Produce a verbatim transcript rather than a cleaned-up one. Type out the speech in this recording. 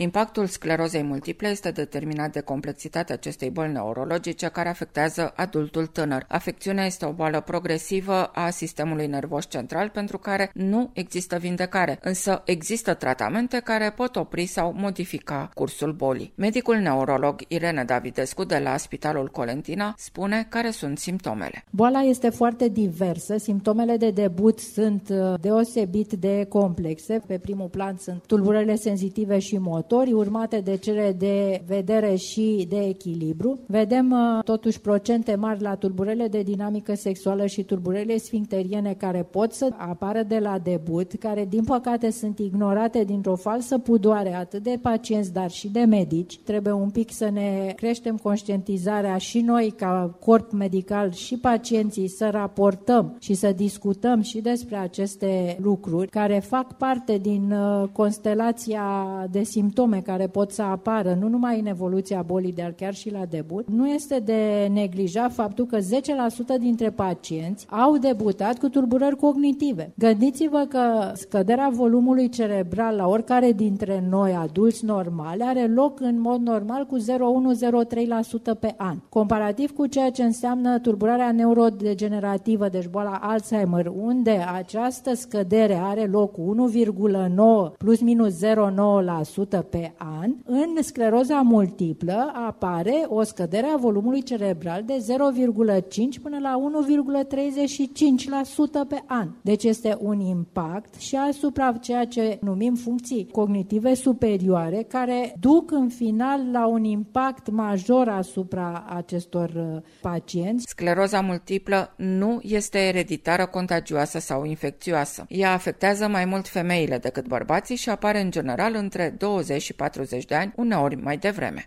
Impactul sclerozei multiple este determinat de complexitatea acestei boli neurologice care afectează adultul tânăr. Afecțiunea este o boală progresivă a sistemului nervos central pentru care nu există vindecare, însă există tratamente care pot opri sau modifica cursul bolii. Medicul neurolog Irene Davidescu de la Spitalul Colentina spune care sunt simptomele. Boala este foarte diversă, simptomele de debut sunt deosebit de complexe. Pe primul plan sunt tulburările senzitive și motori, urmate de cele de vedere și de echilibru. Vedem totuși procente mari la tulburările de dinamică sexuală și tulburările sfincteriene care pot să apară de la debut, care din păcate sunt ignorate dintr-o falsă pudoare atât de pacienți, dar și de medici. Trebuie un pic să ne creștem conștientizarea și noi ca corp medical și pacienții să raportăm și să discutăm și despre aceste lucruri care fac parte din constelația de simptome care pot să apară nu numai în evoluția bolii, dar chiar și la debut. Nu este de neglijat faptul că zece la sută dintre pacienți au debutat cu tulburări cognitive. Gândiți-vă că scăderea volumului cerebral la oricare dintre noi, adulți normali, are loc în mod normal cu zero virgulă unu zero trei la sută pe an. Comparativ cu ceea ce înseamnă tulburarea neurodegenerativă, deci boala Alzheimer, unde această scădere are loc cu unu virgulă nouă plus minus zero virgulă nouă la sută pe an, în scleroza multiplă apare o scădere a volumului cerebral de zero virgulă cinci până la unu virgulă treizeci și cinci la sută pe an. Deci este un impact și asupra ceea ce numim funcții cognitive superioare, care duc în final la un impact major asupra acestor pacienți. Scleroza multiplă nu este ereditară, contagioasă sau infecțioasă. Ea afectează mai mult femeile decât bărbații și apare în general între douăzeci și patruzeci de ani, uneori mai devreme.